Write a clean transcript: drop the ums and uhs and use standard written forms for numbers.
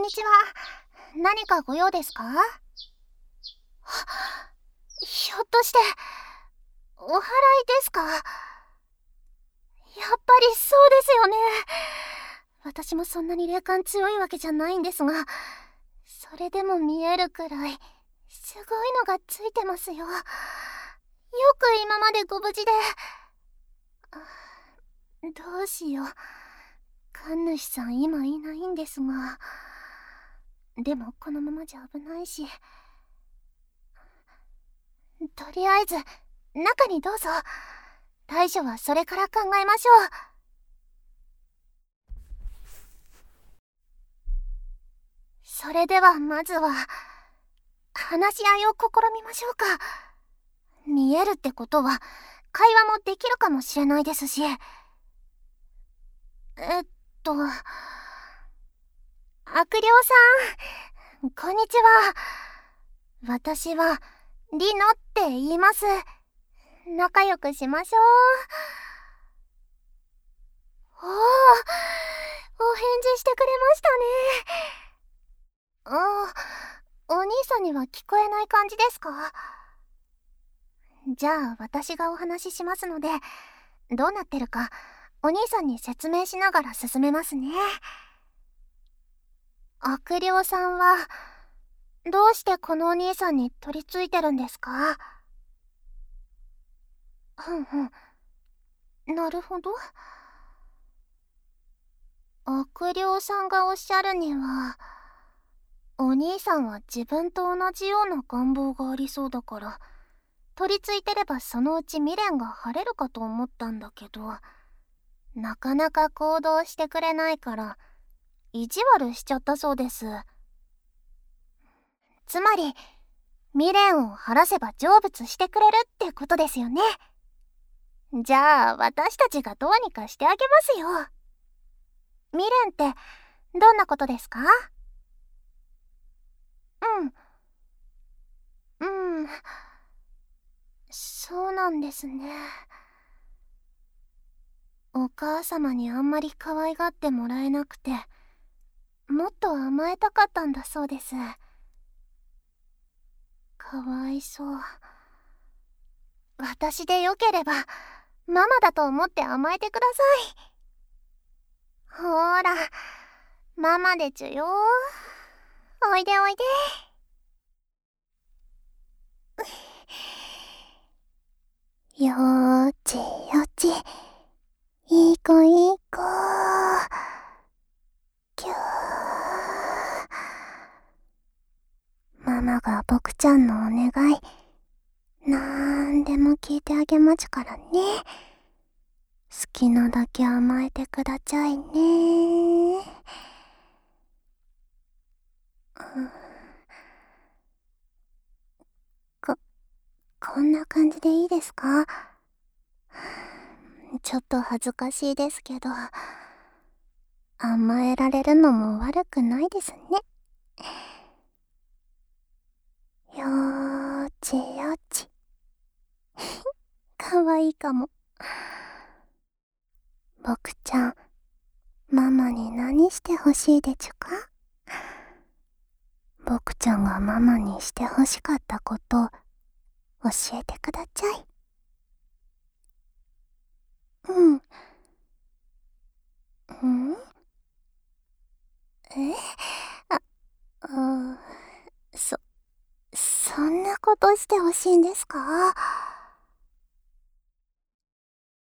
にちは。何かご用ですか？ひょっとして、お祓いですか？やっぱりそうですよね。私もそんなに霊感強いわけじゃないんですが、それでも見えるくらい、すごいのがついてますよ。よく今までご無事で。どうしよう。神主さん今いないんですが。でもこのままじゃ危ないし。とりあえず、中にどうぞ。対処はそれから考えましょう。それではまずは、話し合いを試みましょうか。見えるってことは、会話もできるかもしれないですし。悪霊さん、こんにちは。私は、リノって言います。仲良くしましょう。お返事してくれましたね。お兄さんには聞こえない感じですか？じゃあ私がお話ししますので、どうなってるかお兄さんに説明しながら進めますね。悪霊さんはどうしてこのお兄さんに取り付いてるんですか？なるほど。悪霊さんがおっしゃるには、お兄さんは自分と同じような願望がありそうだから、取り付いてればそのうち未練が晴れるかと思ったんだけど、なかなか行動してくれないから意地悪しちゃったそうです。つまり未練を晴らせば成仏してくれるってことですよね。じゃあ私たちがどうにかしてあげますよ。未練ってどんなことですか？うん、そうなんですね。お母様にあんまり可愛がってもらえなくて、もっと甘えたかったんだそうです。かわいそう。私でよければママだと思って甘えてください。ほーら、ママでちゅよ。おいでおいで。よーちよち、いい子いい子。きゅー。ママが僕ちゃんのお願い、なんでも聞いてあげまちからね。好きなだけ甘えてくだちゃいね。こ、こんな感じでいいですか？ちょっと恥ずかしいですけど、甘えられるのも悪くないですね。よーちよち。かわいいかも。僕ちゃん、ママに何してほしいでちゅか？僕ちゃんがママにしてほしかったこと教えてくだちゃい。うん。えあ、そんなことしてほしいんですか？